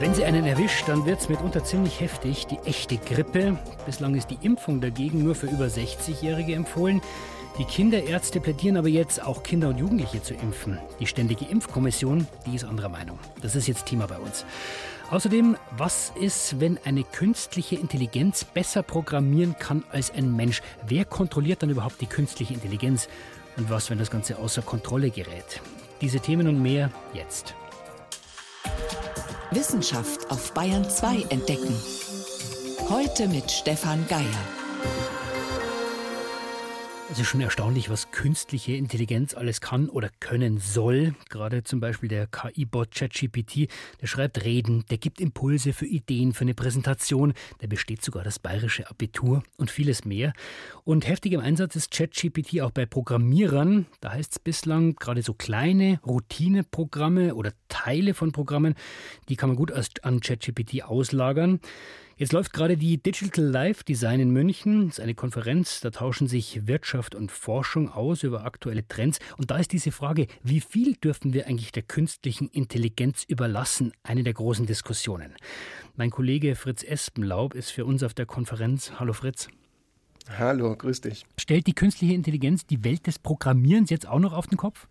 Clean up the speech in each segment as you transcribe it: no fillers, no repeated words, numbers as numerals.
Wenn sie einen erwischt, dann wird es mitunter ziemlich heftig, die echte Grippe. Bislang ist die Impfung dagegen nur für über 60-Jährige empfohlen. Die Kinderärzte plädieren aber jetzt, auch Kinder und Jugendliche zu impfen. Die Ständige Impfkommission, die ist anderer Meinung. Das ist jetzt Thema bei uns. Außerdem, was ist, wenn eine künstliche Intelligenz besser programmieren kann als ein Mensch? Wer kontrolliert dann überhaupt die künstliche Intelligenz? Und was, wenn das Ganze außer Kontrolle gerät? Diese Themen und mehr jetzt. Wissenschaft auf Bayern 2 entdecken. Heute mit Stefan Geier. Es ist schon erstaunlich, was künstliche Intelligenz alles kann oder können soll. Gerade zum Beispiel der KI-Bot ChatGPT, der schreibt Reden, der gibt Impulse für Ideen, für eine Präsentation, der besteht sogar das bayerische Abitur und vieles mehr. Und heftig im Einsatz ist ChatGPT auch bei Programmierern. Da heißt es bislang, gerade so kleine Routineprogramme oder Teile von Programmen, die kann man gut an ChatGPT auslagern. Jetzt läuft gerade die Digital Life Design in München. Das ist eine Konferenz, da tauschen sich Wirtschaft und Forschung aus über aktuelle Trends. Und da ist diese Frage, wie viel dürfen wir eigentlich der künstlichen Intelligenz überlassen? Eine der großen Diskussionen. Mein Kollege Fritz Espenlaub ist für uns auf der Konferenz. Hallo Fritz. Hallo, grüß dich. Stellt die künstliche Intelligenz die Welt des Programmierens jetzt auch noch auf den Kopf?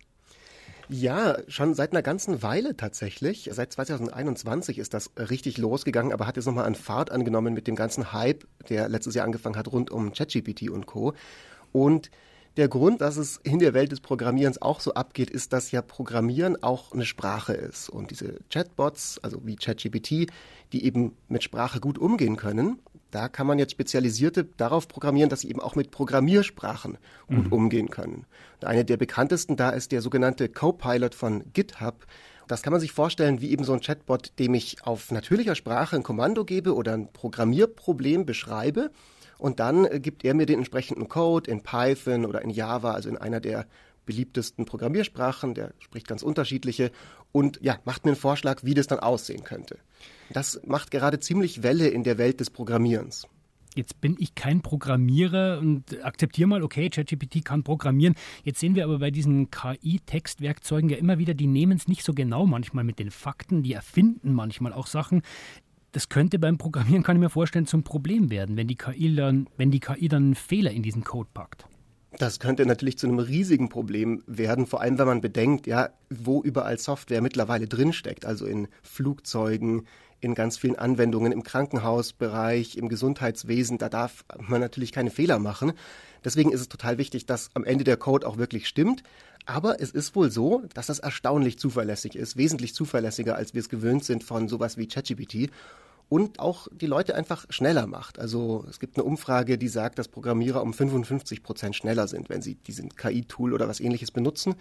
Ja, schon seit einer ganzen Weile tatsächlich. Seit 2021 ist das richtig losgegangen, aber hat jetzt nochmal an Fahrt angenommen mit dem ganzen Hype, der letztes Jahr angefangen hat, rund um ChatGPT und Co. Und der Grund, dass es in der Welt des Programmierens auch so abgeht, ist, dass ja Programmieren auch eine Sprache ist. Und diese Chatbots, also wie ChatGPT, die eben mit Sprache gut umgehen können, da kann man jetzt Spezialisierte darauf programmieren, dass sie eben auch mit Programmiersprachen gut umgehen können. Und eine der bekanntesten da ist der sogenannte Copilot von GitHub. Das kann man sich vorstellen wie eben so ein Chatbot, dem ich auf natürlicher Sprache ein Kommando gebe oder ein Programmierproblem beschreibe. Und dann gibt er mir den entsprechenden Code in Python oder in Java, also in einer der beliebtesten Programmiersprachen, der spricht ganz unterschiedliche und ja, macht mir einen Vorschlag, wie das dann aussehen könnte. Das macht gerade ziemlich Welle in der Welt des Programmierens. Jetzt bin ich kein Programmierer und akzeptiere mal, okay, ChatGPT kann programmieren. Jetzt sehen wir aber bei diesen KI-Textwerkzeugen ja immer wieder, die nehmen es nicht so genau manchmal mit den Fakten, die erfinden manchmal auch Sachen. Das könnte beim Programmieren, kann ich mir vorstellen, zum Problem werden, wenn die KI dann einen Fehler in diesen Code packt. Das könnte natürlich zu einem riesigen Problem werden, vor allem wenn man bedenkt, ja, wo überall Software mittlerweile drinsteckt, also in Flugzeugen, in ganz vielen Anwendungen im Krankenhausbereich, im Gesundheitswesen, da darf man natürlich keine Fehler machen. Deswegen ist es total wichtig, dass am Ende der Code auch wirklich stimmt. Aber es ist wohl so, dass das erstaunlich zuverlässig ist, wesentlich zuverlässiger, als wir es gewöhnt sind von sowas wie ChatGPT. Und auch die Leute einfach schneller macht. Also es gibt eine Umfrage, die sagt, dass Programmierer um 55% schneller sind, wenn sie diesen KI-Tool oder was Ähnliches benutzen.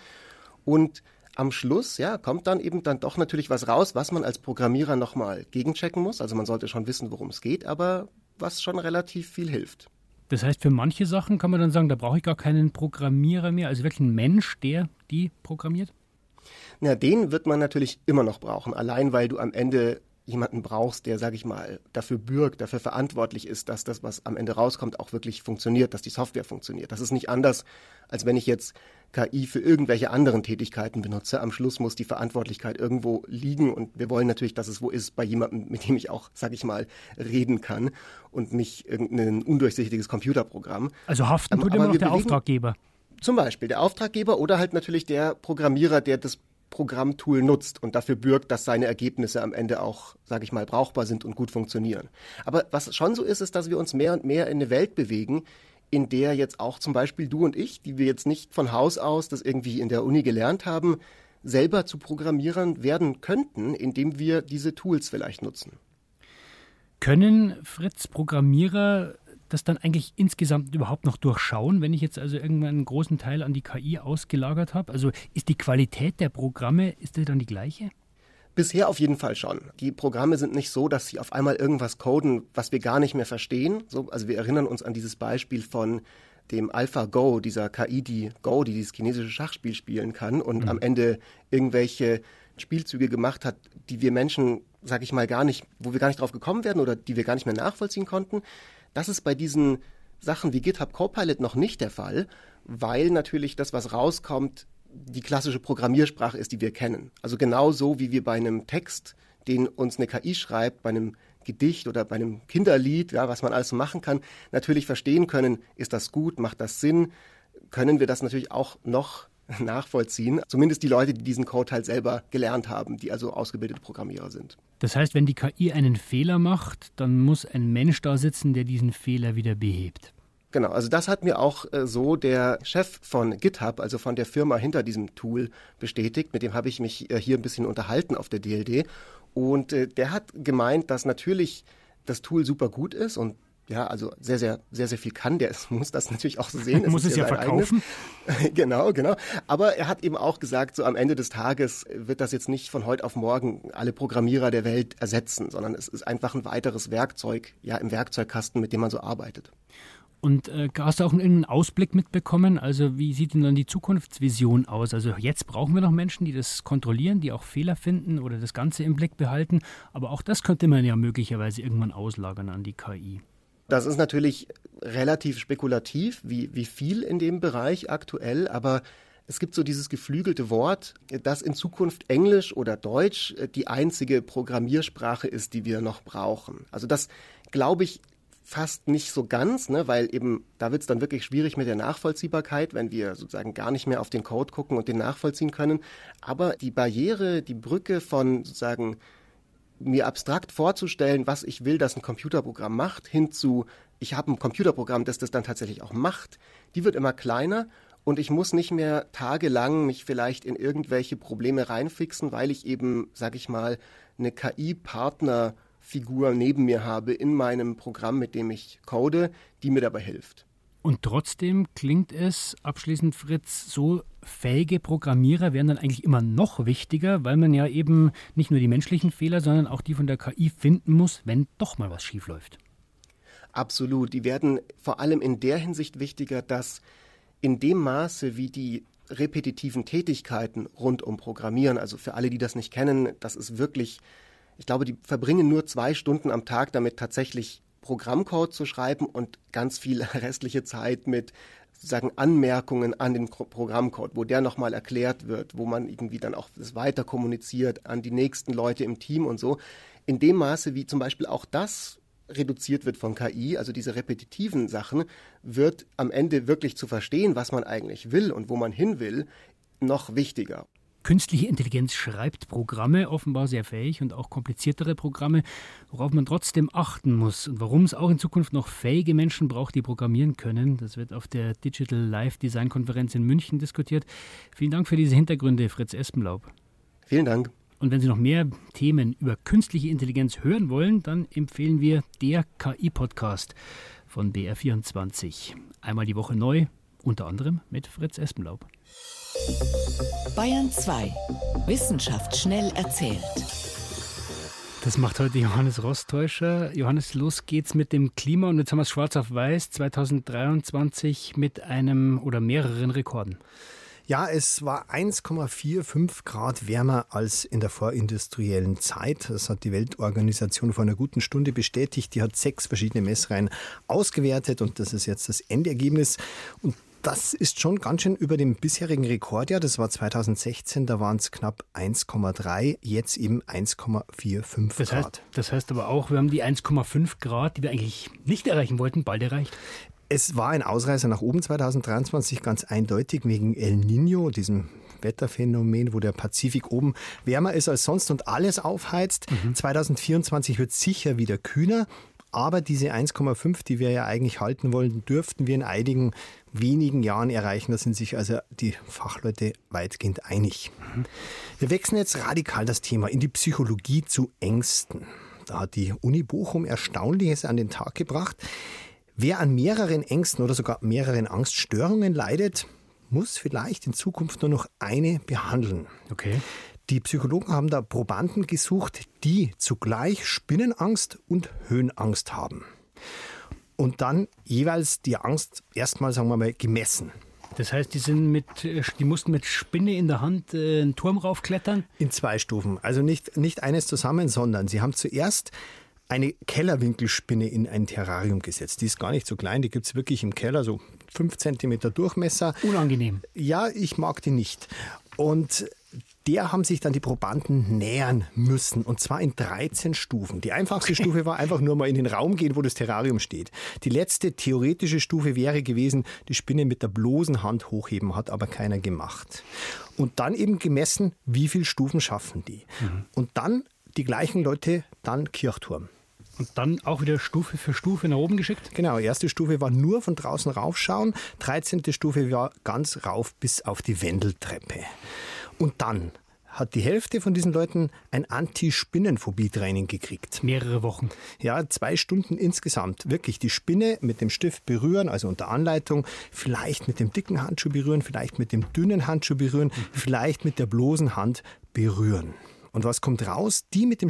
Und am Schluss, ja, kommt dann eben dann doch natürlich was raus, was man als Programmierer nochmal gegenchecken muss. Also man sollte schon wissen, worum es geht, aber was schon relativ viel hilft. Das heißt, für manche Sachen kann man dann sagen, da brauche ich gar keinen Programmierer mehr, also wirklich einen Mensch, der die programmiert? Na, den wird man natürlich immer noch brauchen, allein weil du am Ende jemanden brauchst, der, sage ich mal, dafür bürgt, dafür verantwortlich ist, dass das, was am Ende rauskommt, auch wirklich funktioniert, dass die Software funktioniert. Das ist nicht anders, als wenn ich jetzt KI für irgendwelche anderen Tätigkeiten benutze. Am Schluss muss die Verantwortlichkeit irgendwo liegen und wir wollen natürlich, dass es wo ist, bei jemandem, mit dem ich auch, sage ich mal, reden kann und nicht irgendein undurchsichtiges Computerprogramm. Also haften tut immer noch der Auftraggeber. Zum Beispiel der Auftraggeber oder halt natürlich der Programmierer, der das Programmtool nutzt und dafür bürgt, dass seine Ergebnisse am Ende auch, sage ich mal, brauchbar sind und gut funktionieren. Aber was schon so ist, ist, dass wir uns mehr und mehr in eine Welt bewegen, in der jetzt auch zum Beispiel du und ich, die wir jetzt nicht von Haus aus das irgendwie in der Uni gelernt haben, selber zu Programmierern werden könnten, indem wir diese Tools vielleicht nutzen. Können, Fritz, Programmierer das dann eigentlich insgesamt überhaupt noch durchschauen, wenn ich jetzt also irgendwann einen großen Teil an die KI ausgelagert habe? Also ist die Qualität der Programme, ist die dann die gleiche? Bisher auf jeden Fall schon. Die Programme sind nicht so, dass sie auf einmal irgendwas coden, was wir gar nicht mehr verstehen. So, also wir erinnern uns an dieses Beispiel von dem AlphaGo, dieser KI, die dieses chinesische Schachspiel spielen kann und am Ende irgendwelche Spielzüge gemacht hat, die wir Menschen, sag ich mal, wo wir gar nicht drauf gekommen wären oder die wir gar nicht mehr nachvollziehen konnten. Das ist bei diesen Sachen wie GitHub Copilot noch nicht der Fall, weil natürlich das, was rauskommt, die klassische Programmiersprache ist, die wir kennen. Also genauso wie wir bei einem Text den uns eine KI schreibt, bei einem Gedicht oder bei einem Kinderlied, ja, was man alles so machen kann, natürlich verstehen können, ist das gut, macht das Sinn, können wir das natürlich auch noch nachvollziehen. Zumindest die Leute, die diesen Code halt selber gelernt haben, die also ausgebildete Programmierer sind. Das heißt, wenn die KI einen Fehler macht, dann muss ein Mensch da sitzen, der diesen Fehler wieder behebt. Genau, also das hat mir auch so der Chef von GitHub, also von der Firma hinter diesem Tool, bestätigt. Mit dem habe ich mich hier ein bisschen unterhalten auf der DLD. Und der hat gemeint, dass natürlich das Tool super gut ist und ja, also sehr, sehr, sehr, sehr viel kann. Der muss das natürlich auch so sehen. Muss es ja verkaufen. Genau. Aber er hat eben auch gesagt, so am Ende des Tages wird das jetzt nicht von heute auf morgen alle Programmierer der Welt ersetzen, sondern es ist einfach ein weiteres Werkzeug, ja, im Werkzeugkasten, mit dem man so arbeitet. Und hast du auch einen Ausblick mitbekommen? Also wie sieht denn dann die Zukunftsvision aus? Also jetzt brauchen wir noch Menschen, die das kontrollieren, die auch Fehler finden oder das Ganze im Blick behalten. Aber auch das könnte man ja möglicherweise irgendwann auslagern an die KI. Das ist natürlich relativ spekulativ, wie viel in dem Bereich aktuell, aber es gibt so dieses geflügelte Wort, dass in Zukunft Englisch oder Deutsch die einzige Programmiersprache ist, die wir noch brauchen. Also das glaube ich fast nicht so ganz, ne, weil eben da wird es dann wirklich schwierig mit der Nachvollziehbarkeit, wenn wir sozusagen gar nicht mehr auf den Code gucken und den nachvollziehen können. Aber die Barriere, die Brücke von sozusagen mir abstrakt vorzustellen, was ich will, dass ein Computerprogramm macht, hin zu, ich habe ein Computerprogramm, das dann tatsächlich auch macht, die wird immer kleiner und ich muss nicht mehr tagelang mich vielleicht in irgendwelche Probleme reinfixen, weil ich eben, sag ich mal, eine KI-Partnerfigur neben mir habe in meinem Programm, mit dem ich code, die mir dabei hilft. Und trotzdem klingt es, abschließend Fritz, so fähige Programmierer werden dann eigentlich immer noch wichtiger, weil man ja eben nicht nur die menschlichen Fehler, sondern auch die von der KI finden muss, wenn doch mal was schief läuft. Absolut. Die werden vor allem in der Hinsicht wichtiger, dass in dem Maße, wie die repetitiven Tätigkeiten rund um Programmieren, also für alle, die das nicht kennen, das ist wirklich, ich glaube, die verbringen nur 2 Stunden am Tag damit tatsächlich Programmcode zu schreiben und ganz viel restliche Zeit mit sozusagen Anmerkungen an den Programmcode, wo der nochmal erklärt wird, wo man irgendwie dann auch das weiter kommuniziert an die nächsten Leute im Team und so. In dem Maße, wie zum Beispiel auch das reduziert wird von KI, also diese repetitiven Sachen, wird am Ende wirklich zu verstehen, was man eigentlich will und wo man hin will, noch wichtiger. Künstliche Intelligenz schreibt Programme, offenbar sehr fähig und auch kompliziertere Programme, worauf man trotzdem achten muss und warum es auch in Zukunft noch fähige Menschen braucht, die programmieren können. Das wird auf der Digital Live Design Konferenz in München diskutiert. Vielen Dank für diese Hintergründe, Fritz Espenlaub. Vielen Dank. Und wenn Sie noch mehr Themen über künstliche Intelligenz hören wollen, dann empfehlen wir der KI-Podcast von BR24. Einmal die Woche neu, unter anderem mit Fritz Espenlaub. Bayern 2. Wissenschaft schnell erzählt. Das macht heute Johannes Rostäuscher. Johannes, los geht's mit dem Klima und jetzt haben wir es schwarz auf weiß 2023 mit einem oder mehreren Rekorden. Ja, es war 1,45 Grad wärmer als in der vorindustriellen Zeit. Das hat die Weltorganisation vor einer guten Stunde bestätigt. Die hat 6 verschiedene Messreihen ausgewertet und das ist jetzt das Endergebnis. Und das ist schon ganz schön über dem bisherigen Rekordjahr. Das war 2016, da waren es knapp 1,3, jetzt eben 1,45 Grad. Das heißt aber auch, wir haben die 1,5 Grad, die wir eigentlich nicht erreichen wollten, bald erreicht. Es war ein Ausreißer nach oben 2023, ganz eindeutig wegen El Niño, diesem Wetterphänomen, wo der Pazifik oben wärmer ist als sonst und alles aufheizt. 2024 wird sicher wieder kühler. Aber diese 1,5, die wir ja eigentlich halten wollen, dürften wir in einigen wenigen Jahren erreichen. Da sind sich also die Fachleute weitgehend einig. Wir wechseln jetzt radikal das Thema in die Psychologie zu Ängsten. Da hat die Uni Bochum Erstaunliches an den Tag gebracht. Wer an mehreren Ängsten oder sogar mehreren Angststörungen leidet, muss vielleicht in Zukunft nur noch eine behandeln. Okay. Die Psychologen haben da Probanden gesucht, die zugleich Spinnenangst und Höhenangst haben. Und dann jeweils die Angst erstmal, sagen wir mal, gemessen. Das heißt, die mussten mit Spinne in der Hand einen Turm raufklettern? In 2 Stufen. Also nicht eines zusammen, sondern sie haben zuerst eine Kellerwinkelspinne in ein Terrarium gesetzt. Die ist gar nicht so klein, die gibt es wirklich im Keller, so 5 cm Durchmesser. Unangenehm. Ja, ich mag die nicht. Und Der haben sich dann die Probanden nähern müssen, und zwar in 13 Stufen. Die einfachste Stufe war einfach nur mal in den Raum gehen, wo das Terrarium steht. Die letzte theoretische Stufe wäre gewesen, die Spinne mit der bloßen Hand hochheben, hat aber keiner gemacht. Und dann eben gemessen, wie viele Stufen schaffen die. Und dann die gleichen Leute, dann Kirchturm. Und dann auch wieder Stufe für Stufe nach oben geschickt? Genau, erste Stufe war nur von draußen raufschauen, 13. Stufe war ganz rauf bis auf die Wendeltreppe. Und dann hat die Hälfte von diesen Leuten ein Anti-Spinnenphobie-Training gekriegt. Mehrere Wochen. Ja, 2 Stunden insgesamt. Wirklich die Spinne mit dem Stift berühren, also unter Anleitung, vielleicht mit dem dicken Handschuh berühren, vielleicht mit dem dünnen Handschuh berühren, vielleicht mit der bloßen Hand berühren. Und was kommt raus? Die mit dem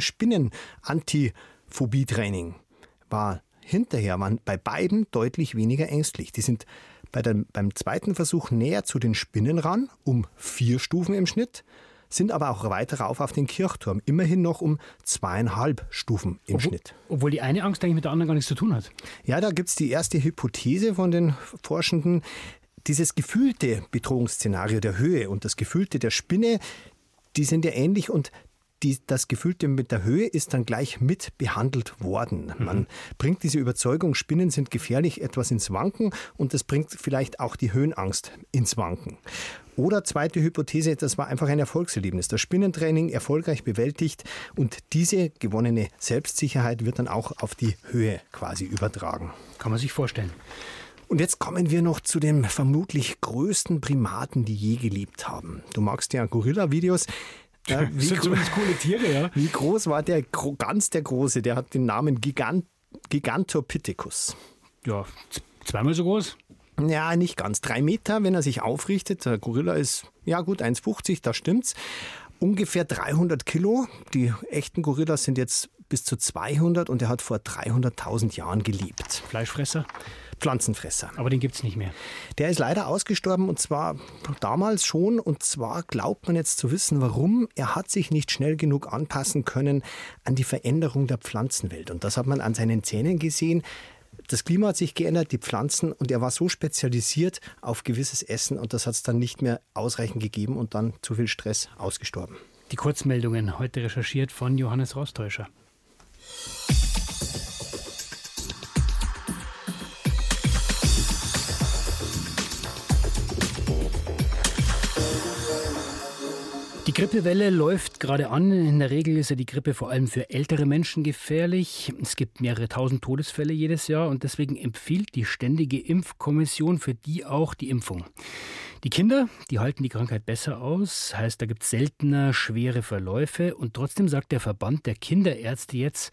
Spinnen-Anti-Phobie-Training waren bei beiden deutlich weniger ängstlich. Die sind beim zweiten Versuch näher zu den Spinnen ran, um 4 Stufen im Schnitt, sind aber auch weiter rauf auf den Kirchturm, immerhin noch um 2,5 Stufen im Schnitt. Obwohl die eine Angst eigentlich mit der anderen gar nichts zu tun hat. Ja, da gibt es die erste Hypothese von den Forschenden. Dieses gefühlte Bedrohungsszenario der Höhe und das gefühlte der Spinne, die sind ja ähnlich, und das Gefühlte mit der Höhe ist dann gleich mit behandelt worden. Man bringt diese Überzeugung, Spinnen sind gefährlich, etwas ins Wanken, und das bringt vielleicht auch die Höhenangst ins Wanken. Oder zweite Hypothese, das war einfach ein Erfolgserlebnis. Das Spinnentraining erfolgreich bewältigt, und diese gewonnene Selbstsicherheit wird dann auch auf die Höhe quasi übertragen. Kann man sich vorstellen. Und jetzt kommen wir noch zu den vermutlich größten Primaten, die je gelebt haben. Du magst ja Gorilla-Videos. Ja, das sind zumindest coole Tiere, ja. Wie groß war der Große? Der hat den Namen Gigantopithecus. Ja, zweimal so groß? Ja, nicht ganz. 3 Meter, wenn er sich aufrichtet. Der Gorilla ist, ja gut, 1,50, da stimmt's. Ungefähr 300 Kilo. Die echten Gorillas sind jetzt bis zu 200, und er hat vor 300.000 Jahren gelebt. Fleischfresser? Pflanzenfresser. Aber den gibt's nicht mehr. Der ist leider ausgestorben, und zwar damals schon. Und zwar glaubt man jetzt zu wissen, warum. Er hat sich nicht schnell genug anpassen können an die Veränderung der Pflanzenwelt. Und das hat man an seinen Zähnen gesehen. Das Klima hat sich geändert, die Pflanzen, und er war so spezialisiert auf gewisses Essen, und das hat es dann nicht mehr ausreichend gegeben, und dann zu viel Stress ausgestorben. Die Kurzmeldungen, heute recherchiert von Johannes Rostäuscher. Die Grippewelle läuft gerade an. In der Regel ist ja die Grippe vor allem für ältere Menschen gefährlich. Es gibt mehrere tausend Todesfälle jedes Jahr, und deswegen empfiehlt die Ständige Impfkommission für die auch die Impfung. Die Kinder, die halten die Krankheit besser aus, heißt, da gibt es seltener schwere Verläufe, und trotzdem sagt der Verband der Kinderärzte jetzt,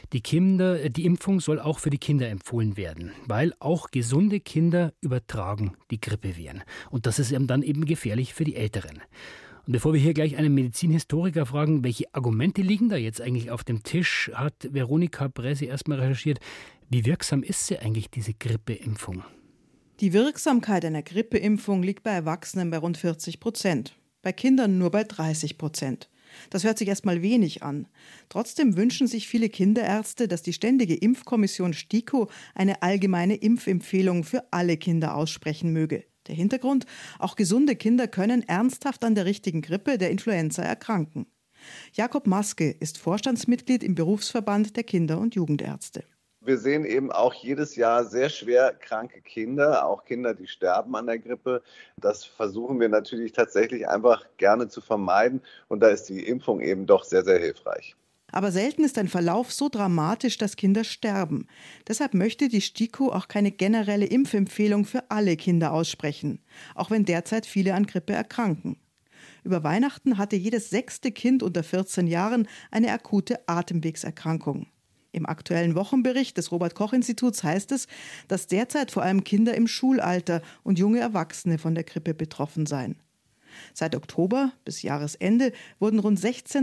die Impfung soll auch für die Kinder empfohlen werden, weil auch gesunde Kinder übertragen die Grippeviren. Und das ist dann eben gefährlich für die Älteren. Und bevor wir hier gleich einen Medizinhistoriker fragen, welche Argumente liegen da jetzt eigentlich auf dem Tisch, hat Veronika Bräse erstmal recherchiert, wie wirksam ist sie eigentlich, diese Grippeimpfung? Die Wirksamkeit einer Grippeimpfung liegt bei Erwachsenen bei rund 40%, bei Kindern nur bei 30%. Das hört sich erstmal wenig an. Trotzdem wünschen sich viele Kinderärzte, dass die Ständige Impfkommission STIKO eine allgemeine Impfempfehlung für alle Kinder aussprechen möge. Der Hintergrund: Auch gesunde Kinder können ernsthaft an der richtigen Grippe, der Influenza, erkranken. Jakob Maske ist Vorstandsmitglied im Berufsverband der Kinder- und Jugendärzte. Wir sehen eben auch jedes Jahr sehr schwer kranke Kinder, auch Kinder, die sterben an der Grippe. Das versuchen wir natürlich tatsächlich einfach gerne zu vermeiden. Und da ist die Impfung eben doch sehr, sehr hilfreich. Aber selten ist ein Verlauf so dramatisch, dass Kinder sterben. Deshalb möchte die STIKO auch keine generelle Impfempfehlung für alle Kinder aussprechen, auch wenn derzeit viele an Grippe erkranken. Über Weihnachten hatte jedes 6. Kind unter 14 Jahren eine akute Atemwegserkrankung. Im aktuellen Wochenbericht des Robert-Koch-Instituts heißt es, dass derzeit vor allem Kinder im Schulalter und junge Erwachsene von der Grippe betroffen seien. Seit Oktober bis Jahresende wurden rund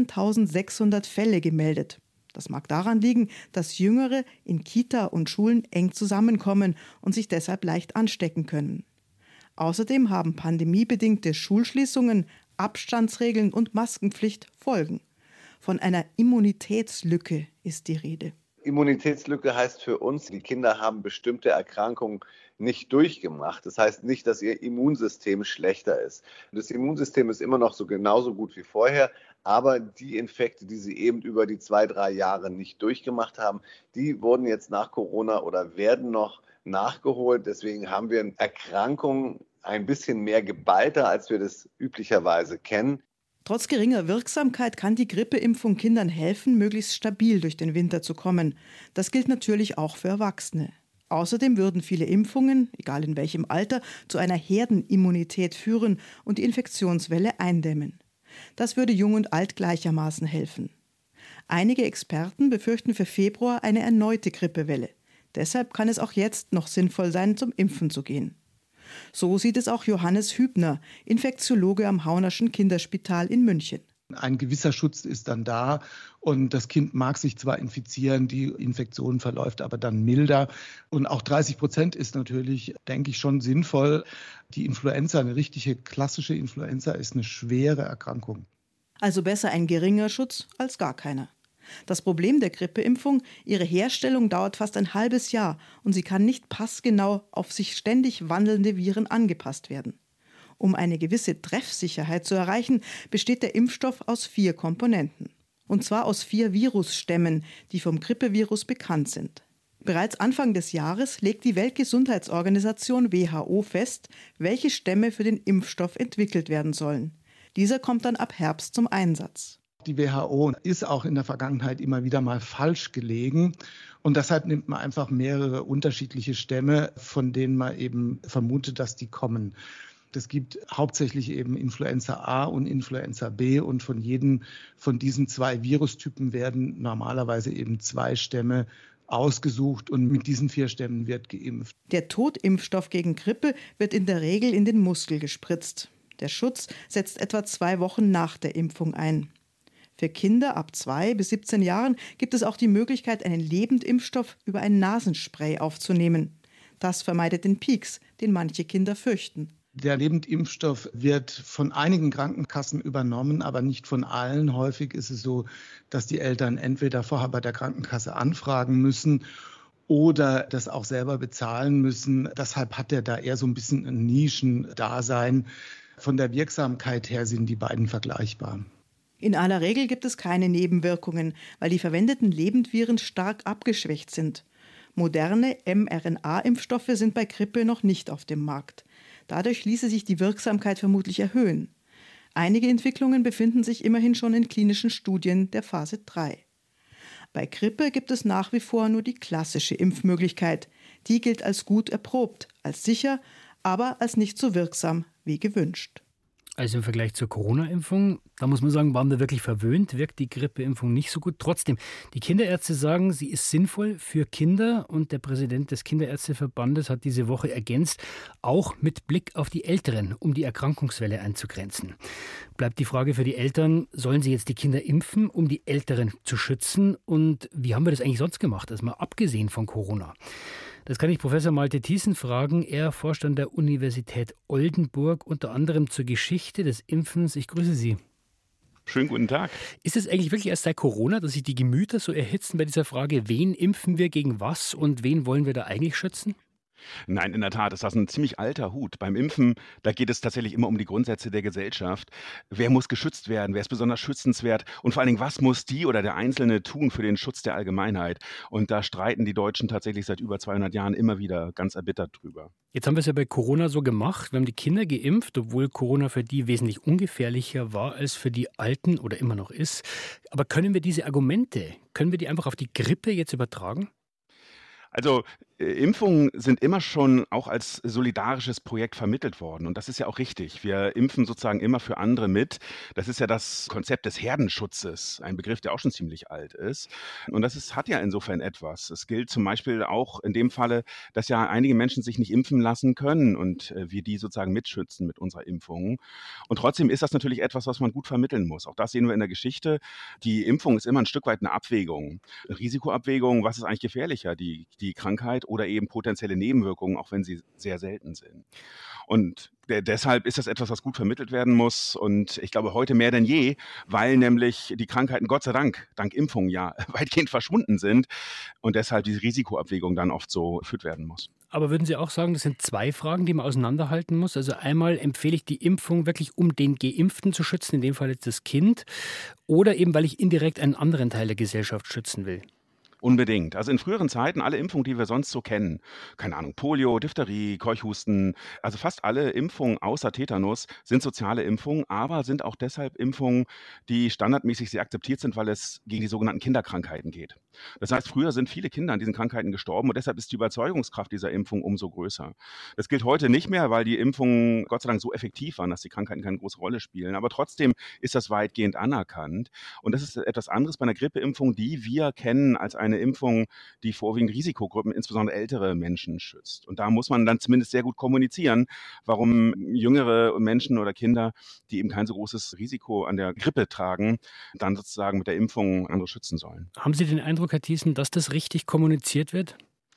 16.600 Fälle gemeldet. Das mag daran liegen, dass Jüngere in Kita und Schulen eng zusammenkommen und sich deshalb leicht anstecken können. Außerdem haben pandemiebedingte Schulschließungen, Abstandsregeln und Maskenpflicht Folgen. Von einer Immunitätslücke ist die Rede. Immunitätslücke heißt für uns, die Kinder haben bestimmte Erkrankungen nicht durchgemacht. Das heißt nicht, dass ihr Immunsystem schlechter ist. Das Immunsystem ist immer noch so genauso gut wie vorher, aber die Infekte, die sie eben über die 2-3 Jahre nicht durchgemacht haben, die wurden jetzt nach Corona oder werden noch nachgeholt. Deswegen haben wir Erkrankungen ein bisschen mehr geballter, als wir das üblicherweise kennen. Trotz geringer Wirksamkeit kann die Grippeimpfung Kindern helfen, möglichst stabil durch den Winter zu kommen. Das gilt natürlich auch für Erwachsene. Außerdem würden viele Impfungen, egal in welchem Alter, zu einer Herdenimmunität führen und die Infektionswelle eindämmen. Das würde Jung und Alt gleichermaßen helfen. Einige Experten befürchten für Februar eine erneute Grippewelle. Deshalb kann es auch jetzt noch sinnvoll sein, zum Impfen zu gehen. So sieht es auch Johannes Hübner, Infektiologe am Haunerschen Kinderspital in München. Ein gewisser Schutz ist dann da und das Kind mag sich zwar infizieren, die Infektion verläuft aber dann milder. Und auch 30% ist natürlich, denke ich, schon sinnvoll. Die Influenza, eine richtige klassische Influenza, ist eine schwere Erkrankung. Also besser ein geringer Schutz als gar keiner. Das Problem der Grippeimpfung, ihre Herstellung dauert fast ein halbes Jahr und sie kann nicht passgenau auf sich ständig wandelnde Viren angepasst werden. Um eine gewisse Treffsicherheit zu erreichen, besteht der Impfstoff aus 4 Komponenten. Und zwar aus 4 Virusstämmen, die vom Grippevirus bekannt sind. Bereits Anfang des Jahres legt die Weltgesundheitsorganisation WHO fest, welche Stämme für den Impfstoff entwickelt werden sollen. Dieser kommt dann ab Herbst zum Einsatz. Die WHO ist auch in der Vergangenheit immer wieder mal falsch gelegen. Und deshalb nimmt man einfach mehrere unterschiedliche Stämme, von denen man eben vermutet, dass die kommen. Es gibt hauptsächlich eben Influenza A und Influenza B und von jedem von diesen 2 Virustypen werden normalerweise eben 2 Stämme ausgesucht und mit diesen 4 Stämmen wird geimpft. Der Totimpfstoff gegen Grippe wird in der Regel in den Muskel gespritzt. Der Schutz setzt etwa 2 Wochen nach der Impfung ein. Für Kinder ab 2 bis 17 Jahren gibt es auch die Möglichkeit, einen Lebendimpfstoff über ein Nasenspray aufzunehmen. Das vermeidet den Pieks, den manche Kinder fürchten. Der Lebendimpfstoff wird von einigen Krankenkassen übernommen, aber nicht von allen. Häufig ist es so, dass die Eltern entweder vorher bei der Krankenkasse anfragen müssen oder das auch selber bezahlen müssen. Deshalb hat er da eher so ein bisschen ein Nischendasein. Von der Wirksamkeit her sind die beiden vergleichbar. In aller Regel gibt es keine Nebenwirkungen, weil die verwendeten Lebendviren stark abgeschwächt sind. Moderne mRNA-Impfstoffe sind bei Grippe noch nicht auf dem Markt. Dadurch ließe sich die Wirksamkeit vermutlich erhöhen. Einige Entwicklungen befinden sich immerhin schon in klinischen Studien der Phase 3. Bei Grippe gibt es nach wie vor nur die klassische Impfmöglichkeit. Die gilt als gut erprobt, als sicher, aber als nicht so wirksam wie gewünscht. Also im Vergleich zur Corona-Impfung, da muss man sagen, waren wir wirklich verwöhnt, wirkt die Grippeimpfung nicht so gut. Trotzdem, die Kinderärzte sagen, sie ist sinnvoll für Kinder und der Präsident des Kinderärzteverbandes hat diese Woche ergänzt, auch mit Blick auf die Älteren, um die Erkrankungswelle einzugrenzen. Bleibt die Frage für die Eltern, sollen sie jetzt die Kinder impfen, um die Älteren zu schützen? Und wie haben wir das eigentlich sonst gemacht, also mal abgesehen von Corona? Das kann ich Professor Malte Thiessen fragen. Er forscht an der Universität Oldenburg, unter anderem zur Geschichte des Impfens. Ich grüße Sie. Schönen guten Tag. Ist es eigentlich wirklich erst seit Corona, dass sich die Gemüter so erhitzen bei dieser Frage, wen impfen wir gegen was und wen wollen wir da eigentlich schützen? Nein, in der Tat ist das ein ziemlich alter Hut. Beim Impfen, da geht es tatsächlich immer um die Grundsätze der Gesellschaft. Wer muss geschützt werden? Wer ist besonders schützenswert? Und vor allen Dingen, was muss die oder der Einzelne tun für den Schutz der Allgemeinheit? Und da streiten die Deutschen tatsächlich seit über 200 Jahren immer wieder ganz erbittert drüber. Jetzt haben wir es ja bei Corona so gemacht. Wir haben die Kinder geimpft, obwohl Corona für die wesentlich ungefährlicher war als für die Alten oder immer noch ist. Aber können wir diese Argumente, können wir die einfach auf die Grippe jetzt übertragen? Also Impfungen sind immer schon auch als solidarisches Projekt vermittelt worden. Und das ist ja auch richtig. Wir impfen sozusagen immer für andere mit. Das ist ja das Konzept des Herdenschutzes, ein Begriff, der auch schon ziemlich alt ist. Und hat ja insofern etwas. Es gilt zum Beispiel auch in dem Falle, dass ja einige Menschen sich nicht impfen lassen können und wir die sozusagen mitschützen mit unserer Impfung. Und trotzdem ist das natürlich etwas, was man gut vermitteln muss. Auch das sehen wir in der Geschichte. Die Impfung ist immer ein Stück weit eine Abwägung. Eine Risikoabwägung, was ist eigentlich gefährlicher, die Krankheit oder eben potenzielle Nebenwirkungen, auch wenn sie sehr selten sind. Und deshalb ist das etwas, was gut vermittelt werden muss. Und ich glaube, heute mehr denn je, weil nämlich die Krankheiten Gott sei Dank, dank Impfung ja weitgehend verschwunden sind und deshalb diese Risikoabwägung dann oft so geführt werden muss. Aber würden Sie auch sagen, das sind zwei Fragen, die man auseinanderhalten muss? Also einmal empfehle ich die Impfung wirklich, um den Geimpften zu schützen, in dem Fall jetzt das Kind, oder eben, weil ich indirekt einen anderen Teil der Gesellschaft schützen will? Unbedingt. Also in früheren Zeiten alle Impfungen, die wir sonst so kennen, keine Ahnung, Polio, Diphtherie, Keuchhusten, also fast alle Impfungen außer Tetanus sind soziale Impfungen, aber sind auch deshalb Impfungen, die standardmäßig sehr akzeptiert sind, weil es gegen die sogenannten Kinderkrankheiten geht. Das heißt, früher sind viele Kinder an diesen Krankheiten gestorben und deshalb ist die Überzeugungskraft dieser Impfung umso größer. Das gilt heute nicht mehr, weil die Impfungen Gott sei Dank so effektiv waren, dass die Krankheiten keine große Rolle spielen. Aber trotzdem ist das weitgehend anerkannt. Und das ist etwas anderes bei einer Grippeimpfung, die wir kennen als eine Impfung, die vorwiegend Risikogruppen, insbesondere ältere Menschen schützt. Und da muss man dann zumindest sehr gut kommunizieren, warum jüngere Menschen oder Kinder, die eben kein so großes Risiko an der Grippe tragen, dann sozusagen mit der Impfung andere schützen sollen. Haben Sie den Eindruck, Herr Thiessen, dass das richtig kommuniziert wird?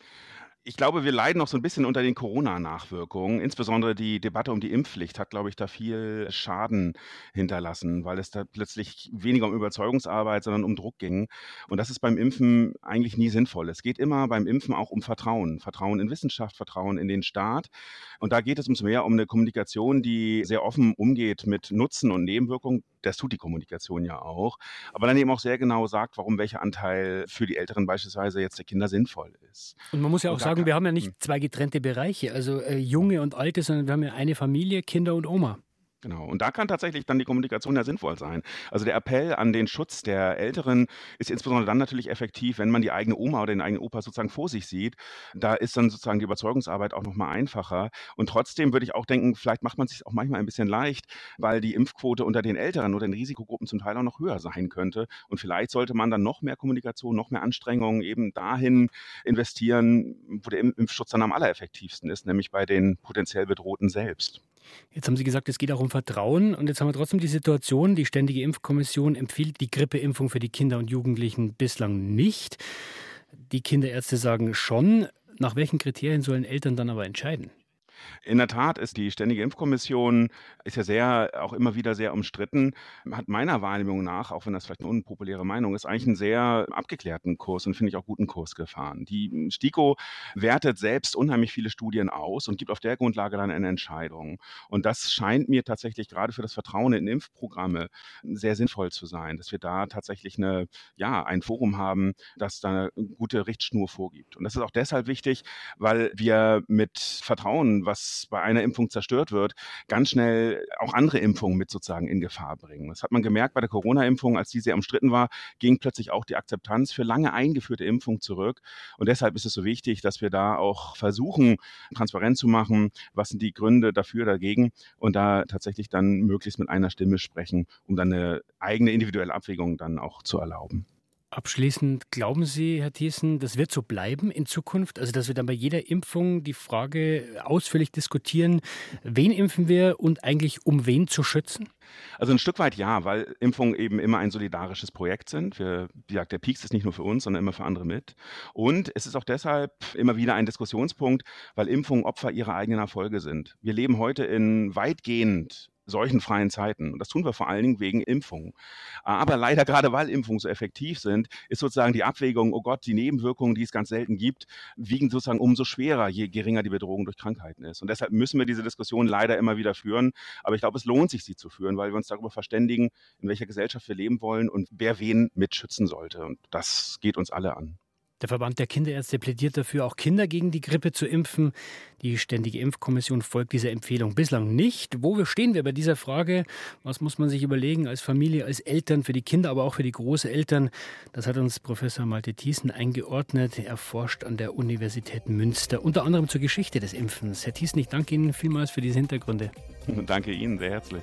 Ich glaube, wir leiden noch so ein bisschen unter den Corona-Nachwirkungen. Insbesondere die Debatte um die Impfpflicht hat, glaube ich, da viel Schaden hinterlassen, weil es da plötzlich weniger um Überzeugungsarbeit, sondern um Druck ging. Und das ist beim Impfen eigentlich nie sinnvoll. Es geht immer beim Impfen auch um Vertrauen. Vertrauen in Wissenschaft, Vertrauen in den Staat. Und da geht es umso mehr um eine Kommunikation, die sehr offen umgeht mit Nutzen und Nebenwirkungen. Das tut die Kommunikation ja auch. Aber dann eben auch sehr genau sagt, warum welcher Anteil für die Älteren beispielsweise jetzt der Kinder sinnvoll ist. Und man muss ja auch sagen, wir haben ja nicht zwei getrennte Bereiche, also Junge und Alte, sondern wir haben ja eine Familie, Kinder und Oma. Genau. Und da kann tatsächlich dann die Kommunikation ja sinnvoll sein. Also der Appell an den Schutz der Älteren ist insbesondere dann natürlich effektiv, wenn man die eigene Oma oder den eigenen Opa sozusagen vor sich sieht. Da ist dann sozusagen die Überzeugungsarbeit auch nochmal einfacher. Und trotzdem würde ich auch denken, vielleicht macht man es sich auch manchmal ein bisschen leicht, weil die Impfquote unter den Älteren oder den Risikogruppen zum Teil auch noch höher sein könnte. Und vielleicht sollte man dann noch mehr Kommunikation, noch mehr Anstrengungen eben dahin investieren, wo der Impfschutz dann am allereffektivsten ist, nämlich bei den potenziell Bedrohten selbst. Jetzt haben Sie gesagt, es geht auch um Vertrauen. Und jetzt haben wir trotzdem die Situation, die Ständige Impfkommission empfiehlt die Grippeimpfung für die Kinder und Jugendlichen bislang nicht. Die Kinderärzte sagen schon. Nach welchen Kriterien sollen Eltern dann aber entscheiden? In der Tat ist die Ständige Impfkommission ist ja auch immer wieder sehr umstritten, hat meiner Wahrnehmung nach, auch wenn das vielleicht eine unpopuläre Meinung ist, eigentlich einen sehr abgeklärten Kurs und finde ich auch guten Kurs gefahren. Die STIKO wertet selbst unheimlich viele Studien aus und gibt auf der Grundlage dann eine Entscheidung. Und das scheint mir tatsächlich gerade für das Vertrauen in Impfprogramme sehr sinnvoll zu sein, dass wir da tatsächlich ein Forum haben, das da eine gute Richtschnur vorgibt. Und das ist auch deshalb wichtig, weil wir mit Vertrauen, was bei einer Impfung zerstört wird, ganz schnell auch andere Impfungen mit sozusagen in Gefahr bringen. Das hat man gemerkt bei der Corona-Impfung, als die sehr umstritten war, ging plötzlich auch die Akzeptanz für lange eingeführte Impfungen zurück. Und deshalb ist es so wichtig, dass wir da auch versuchen, transparent zu machen, was sind die Gründe dafür, dagegen und da tatsächlich dann möglichst mit einer Stimme sprechen, um dann eine eigene individuelle Abwägung dann auch zu erlauben. Abschließend, glauben Sie, Herr Thiessen, das wird so bleiben in Zukunft? Also, dass wir dann bei jeder Impfung die Frage ausführlich diskutieren, wen impfen wir und eigentlich um wen zu schützen? Also ein Stück weit ja, weil Impfungen eben immer ein solidarisches Projekt sind. Wie gesagt, der Pieks ist nicht nur für uns, sondern immer für andere mit. Und es ist auch deshalb immer wieder ein Diskussionspunkt, weil Impfungen Opfer ihrer eigenen Erfolge sind. Wir leben heute in weitgehend seuchenfreien Zeiten. Und das tun wir vor allen Dingen wegen Impfungen. Aber leider, gerade weil Impfungen so effektiv sind, ist sozusagen die Abwägung, oh Gott, die Nebenwirkungen, die es ganz selten gibt, wiegen sozusagen umso schwerer, je geringer die Bedrohung durch Krankheiten ist. Und deshalb müssen wir diese Diskussion leider immer wieder führen. Aber ich glaube, es lohnt sich, sie zu führen, weil wir uns darüber verständigen, in welcher Gesellschaft wir leben wollen und wer wen mitschützen sollte. Und das geht uns alle an. Der Verband der Kinderärzte plädiert dafür, auch Kinder gegen die Grippe zu impfen. Die Ständige Impfkommission folgt dieser Empfehlung bislang nicht. Wo stehen wir bei dieser Frage? Was muss man sich überlegen als Familie, als Eltern, für die Kinder, aber auch für die Großeltern? Das hat uns Professor Malte Thiessen eingeordnet. Er forscht an der Universität Münster, unter anderem zur Geschichte des Impfens. Herr Thiessen, ich danke Ihnen vielmals für diese Hintergründe. Danke Ihnen sehr herzlich.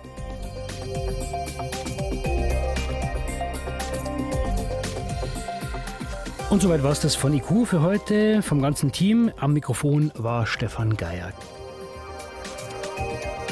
Und soweit war es das von IQ für heute. Vom ganzen Team am Mikrofon war Stefan Geier.